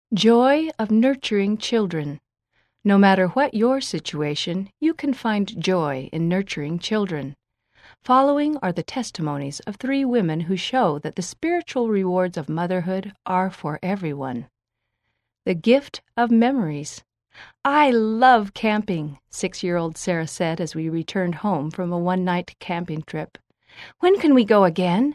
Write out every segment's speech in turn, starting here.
Joy of nurturing children. No matter what your situation, you can find joy in nurturing children. Following are the testimonies of 3 women who show that the spiritual rewards of motherhood are for everyone. The gift of memories. "I love camping," 6-year-old Sarah said as we returned home from a one-night camping trip. "When can we go again?"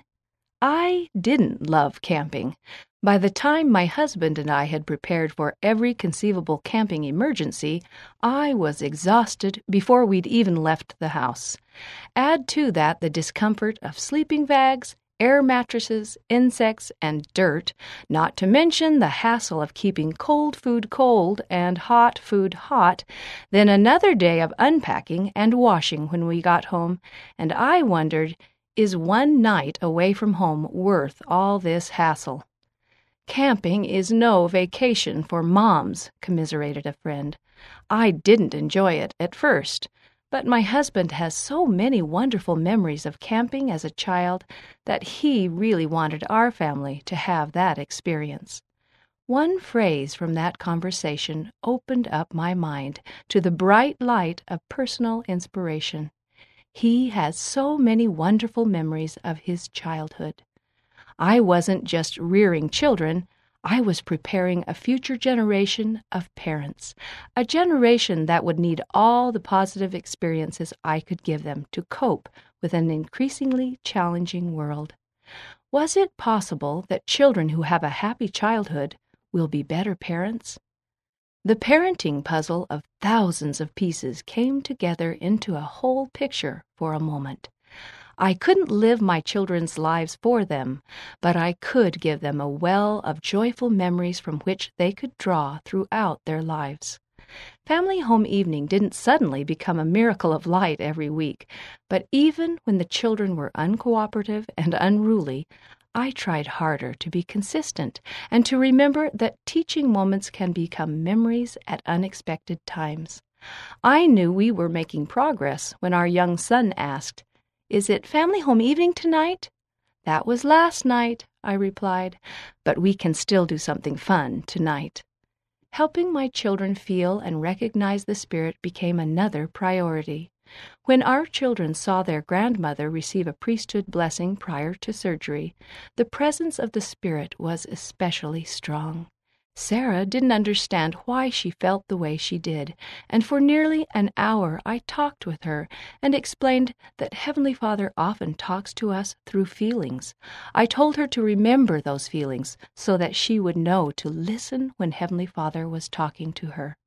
I didn't love camping. By the time my husband and I had prepared for every conceivable camping emergency, I was exhausted before we'd even left the house. Add to that the discomfort of sleeping bags, air mattresses, insects, and dirt, not to mention the hassle of keeping cold food cold and hot food hot, then another day of unpacking and washing when we got home, and I wondered, is one night away from home worth all this hassle? "Camping is no vacation for moms," commiserated a friend. I didn't enjoy it at first, but my husband has so many wonderful memories of camping as a child that he really wanted our family to have that experience. One phrase from that conversation opened up my mind to the bright light of personal inspiration. He has so many wonderful memories of his childhood. I wasn't just rearing children, I was preparing a future generation of parents, a generation that would need all the positive experiences I could give them to cope with an increasingly challenging world. Was it possible that children who have a happy childhood will be better parents? The parenting puzzle of thousands of pieces came together into a whole picture for a moment. I couldn't live my children's lives for them, but I could give them a well of joyful memories from which they could draw throughout their lives. Family home evening didn't suddenly become a miracle of light every week, but even when the children were uncooperative and unruly, I tried harder to be consistent and to remember that teaching moments can become memories at unexpected times. I knew we were making progress when our young son asked, "Is it family home evening tonight?" "That was last night," I replied, "but we can still do something fun tonight." Helping my children feel and recognize the Spirit became another priority. When our children saw their grandmother receive a priesthood blessing prior to surgery, the presence of the Spirit was especially strong. Sarah didn't understand why she felt the way she did, and for nearly an hour I talked with her and explained that Heavenly Father often talks to us through feelings. I told her to remember those feelings so that she would know to listen when Heavenly Father was talking to her.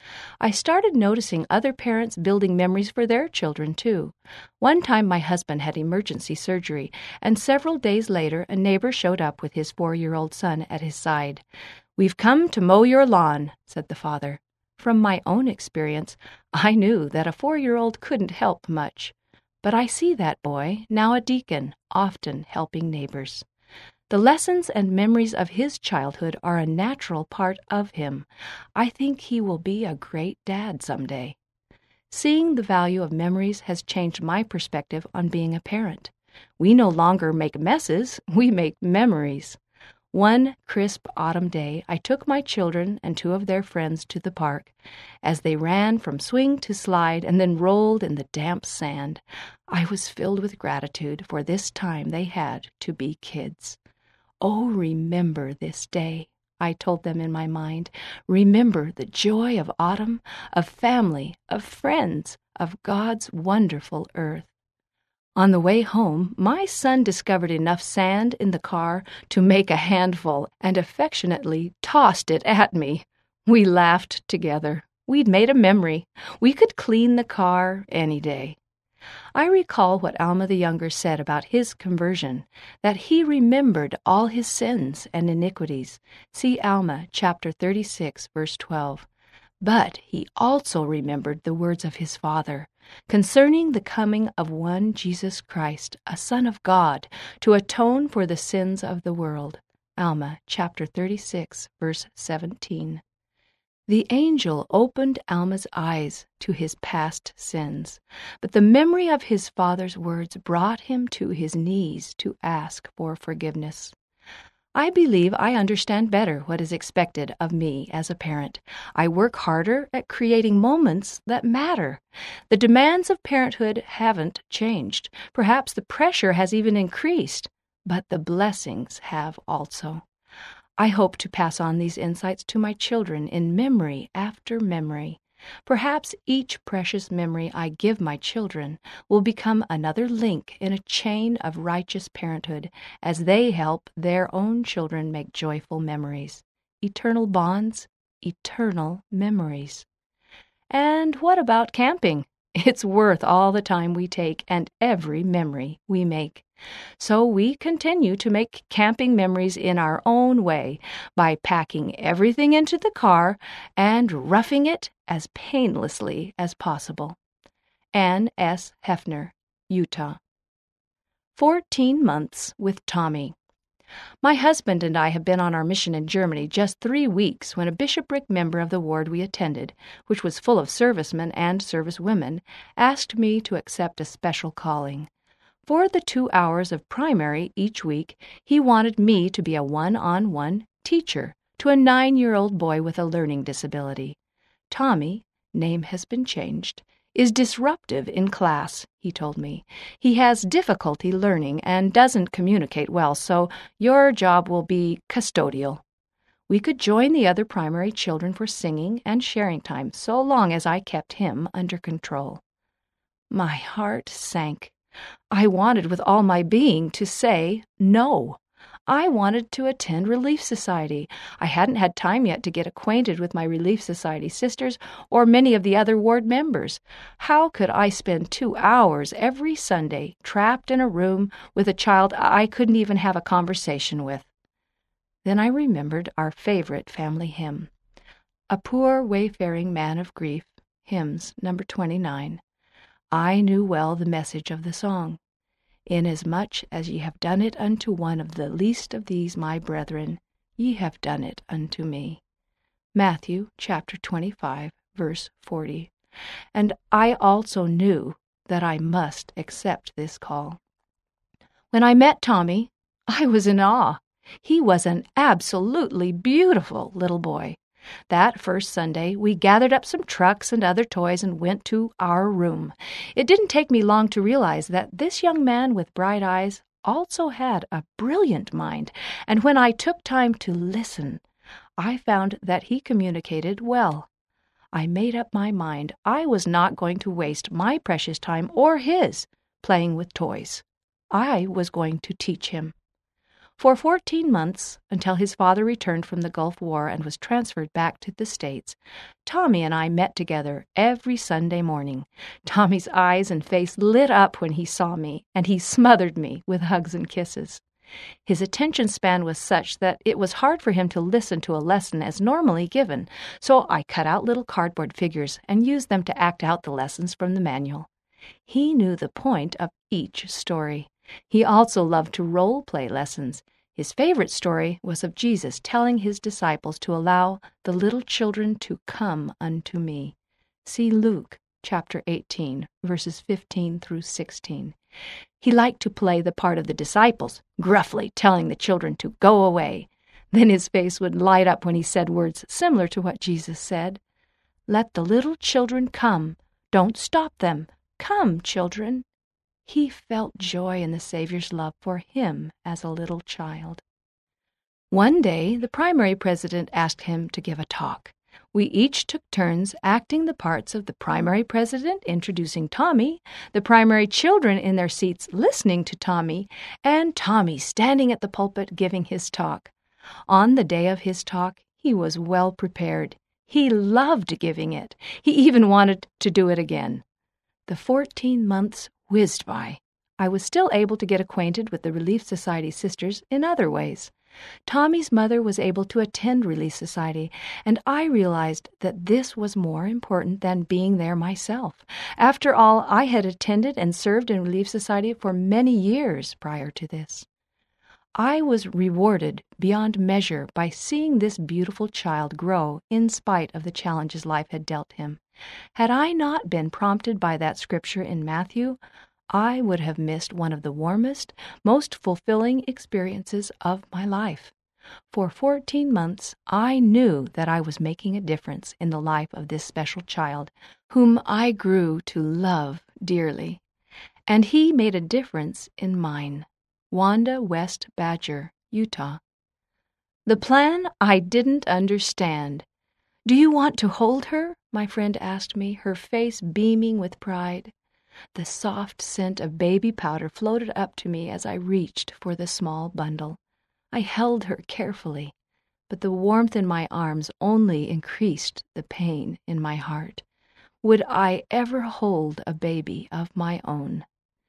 I started noticing other parents building memories for their children, too. One time my husband had emergency surgery, and several days later a neighbor showed up with his 4-year-old son at his side. "We've come to mow your lawn," said the father. From my own experience, I knew that a 4-year-old couldn't help much. But I see that boy, now a deacon, often helping neighbors. The lessons and memories of his childhood are a natural part of him. I think he will be a great dad someday. Seeing the value of memories has changed my perspective on being a parent. We no longer make messes, we make memories. One crisp autumn day, I took my children and 2 of their friends to the park. As they ran from swing to slide and then rolled in the damp sand, I was filled with gratitude for this time they had to be kids. "Oh, remember this day," I told them in my mind. "Remember the joy of autumn, of family, of friends, of God's wonderful earth." On the way home, my son discovered enough sand in the car to make a handful and affectionately tossed it at me. We laughed together. We'd made a memory. We could clean the car any day. I recall what Alma the Younger said about his conversion, that he remembered all his sins and iniquities. See Alma, chapter 36, verse 12. But he also remembered the words of his Father concerning the coming of one Jesus Christ, a Son of God, to atone for the sins of the world. Alma, chapter 36, verse 17. The angel opened Alma's eyes to his past sins, but the memory of his father's words brought him to his knees to ask for forgiveness. I believe I understand better what is expected of me as a parent. I work harder at creating moments that matter. The demands of parenthood haven't changed. Perhaps the pressure has even increased, but the blessings have also. I hope to pass on these insights to my children in memory after memory. Perhaps each precious memory I give my children will become another link in a chain of righteous parenthood as they help their own children make joyful memories. Eternal bonds, eternal memories. And what about camping? It's worth all the time we take and every memory we make. So we continue to make camping memories in our own way by packing everything into the car and roughing it as painlessly as possible. Ann S. Hefner, Utah. 14 months with Tommy. My husband and I have been on our mission in Germany just 3 weeks when a bishopric member of the ward we attended, which was full of servicemen and servicewomen, asked me to accept a special calling. For the 2 hours of primary each week, he wanted me to be a one-on-one teacher to a 9-year-old boy with a learning disability. Tommy, name has been changed, is disruptive in class, he told me. He has difficulty learning and doesn't communicate well, so your job will be custodial. We could join the other primary children for singing and sharing time so long as I kept him under control. My heart sank. I wanted with all my being to say no. I wanted to attend Relief Society. I hadn't had time yet to get acquainted with my Relief Society sisters or many of the other ward members. How could I spend 2 hours every Sunday trapped in a room with a child I couldn't even have a conversation with? Then I remembered our favorite family hymn, A Poor Wayfaring Man of Grief, hymns number 29. I knew well the message of the song. Inasmuch as ye have done it unto one of the least of these my brethren, ye have done it unto me. Matthew chapter 25, verse 40. And I also knew that I must accept this call. When I met Tommy, I was in awe. He was an absolutely beautiful little boy. That first Sunday, we gathered up some trucks and other toys and went to our room. It didn't take me long to realize that this young man with bright eyes also had a brilliant mind, and when I took time to listen, I found that he communicated well. I made up my mind I was not going to waste my precious time or his playing with toys. I was going to teach him. For 14 months, until his father returned from the Gulf War and was transferred back to the States, Tommy and I met together every Sunday morning. Tommy's eyes and face lit up when he saw me, and he smothered me with hugs and kisses. His attention span was such that it was hard for him to listen to a lesson as normally given, so I cut out little cardboard figures and used them to act out the lessons from the manual. He knew the point of each story. He also loved to role-play lessons. His favorite story was of Jesus telling his disciples to allow the little children to come unto me. See Luke chapter 18, verses 15 through 16. He liked to play the part of the disciples, gruffly telling the children to go away. Then his face would light up when he said words similar to what Jesus said. Let the little children come. Don't stop them. Come, children. He felt joy in the Savior's love for him as a little child. One day, the primary president asked him to give a talk. We each took turns acting the parts of the primary president introducing Tommy, the primary children in their seats listening to Tommy, and Tommy standing at the pulpit giving his talk. On the day of his talk, he was well prepared. He loved giving it. He even wanted to do it again. The 14 months whizzed by. I was still able to get acquainted with the Relief Society sisters in other ways. Tommy's mother was able to attend Relief Society, and I realized that this was more important than being there myself. After all, I had attended and served in Relief Society for many years prior to this. I was rewarded beyond measure by seeing this beautiful child grow in spite of the challenges life had dealt him. Had I not been prompted by that scripture in Matthew, I would have missed one of the warmest, most fulfilling experiences of my life. For 14 months, I knew that I was making a difference in the life of this special child, whom I grew to love dearly. And he made a difference in mine. Wanda West Badger, Utah. The plan I didn't understand. "Do you want to hold her?" my friend asked me, her face beaming with pride. The soft scent of baby powder floated up to me as I reached for the small bundle. I held her carefully, but the warmth in my arms only increased the pain in my heart. Would I ever hold a baby of my own?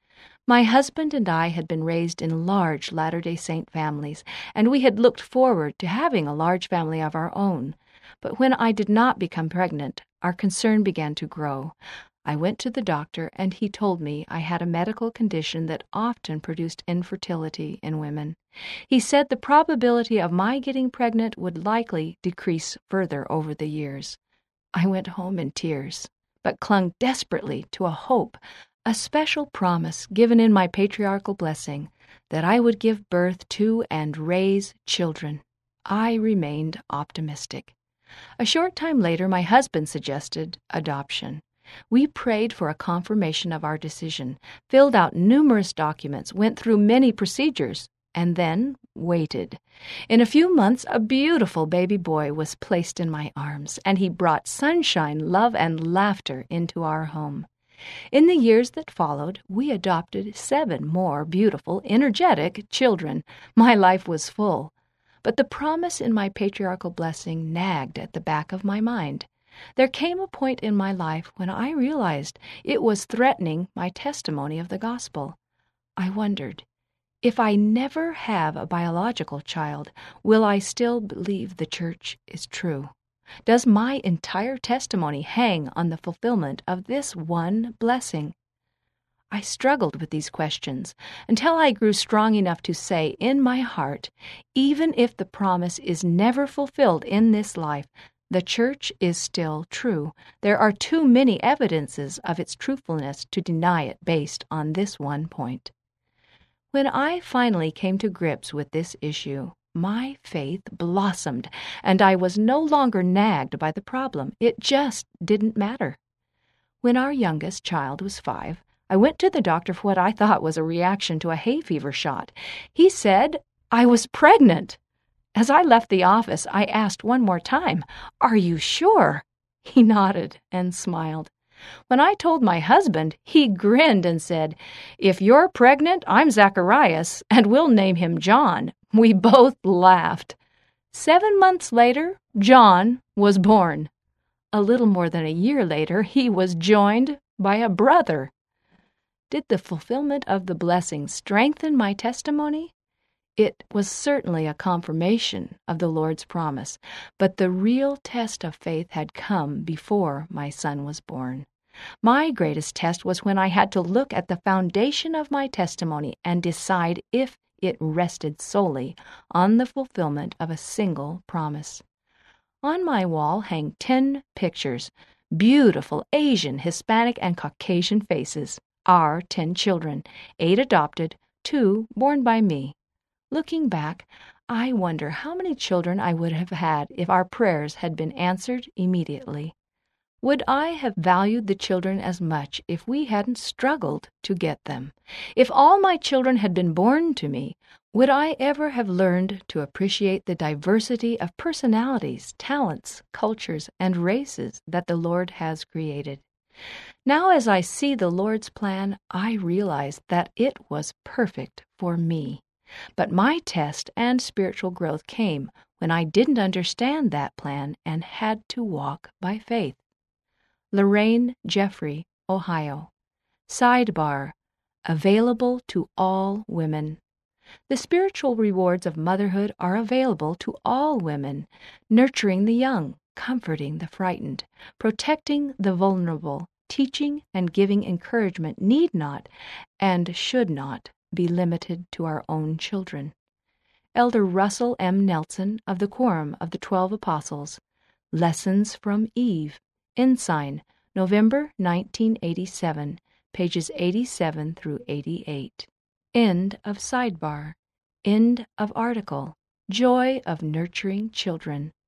My husband and I had been raised in large Latter-day Saint families, and we had looked forward to having a large family of our own. But when I did not become pregnant, our concern began to grow. I went to the doctor, and he told me I had a medical condition that often produced infertility in women. He said the probability of my getting pregnant would likely decrease further over the years. I went home in tears, but clung desperately to a hope, a special promise given in my patriarchal blessing, that I would give birth to and raise children. I remained optimistic. A short time later, my husband suggested adoption. We prayed for a confirmation of our decision, filled out numerous documents, went through many procedures, and then waited. In a few months, a beautiful baby boy was placed in my arms, and he brought sunshine, love, and laughter into our home. In the years that followed, we adopted 7 more beautiful, energetic children. My life was full. But the promise in my patriarchal blessing nagged at the back of my mind. There came a point in my life when I realized it was threatening my testimony of the gospel. I wondered, if I never have a biological child, will I still believe the church is true? Does my entire testimony hang on the fulfillment of this one blessing? I struggled with these questions until I grew strong enough to say in my heart, even if the promise is never fulfilled in this life, the church is still true. There are too many evidences of its truthfulness to deny it based on this one point. When I finally came to grips with this issue, my faith blossomed, and I was no longer nagged by the problem. It just didn't matter. When our youngest child was 5, I went to the doctor for what I thought was a reaction to a hay fever shot. He said I was pregnant. As I left the office, I asked one more time, "Are you sure?" He nodded and smiled. When I told my husband, he grinned and said, "If you're pregnant, I'm Zacharias, and we'll name him John." We both laughed. 7 months later, John was born. A little more than a year later, he was joined by a brother. Did the fulfillment of the blessing strengthen my testimony? It was certainly a confirmation of the Lord's promise, but the real test of faith had come before my son was born. My greatest test was when I had to look at the foundation of my testimony and decide if it rested solely on the fulfillment of a single promise. On my wall hang 10 pictures, beautiful Asian, Hispanic, and Caucasian faces. Our 10 children, 8 adopted, 2 born by me. Looking back, I wonder how many children I would have had if our prayers had been answered immediately. Would I have valued the children as much if we hadn't struggled to get them? If all my children had been born to me, would I ever have learned to appreciate the diversity of personalities, talents, cultures, and races that the Lord has created? Now, as I see the Lord's plan, I realize that it was perfect for me. But my test and spiritual growth came when I didn't understand that plan and had to walk by faith. Lorraine Jeffrey, Ohio. Sidebar: available to all women. The spiritual rewards of motherhood are available to all women, nurturing the young, comforting the frightened, protecting the vulnerable, teaching and giving encouragement need not and should not be limited to our own children. Elder Russell M. Nelson of the Quorum of the 12 Apostles. Lessons from Eve. Ensign, November 1987, pages 87 through 88. End of sidebar. End of article. Joy of nurturing children.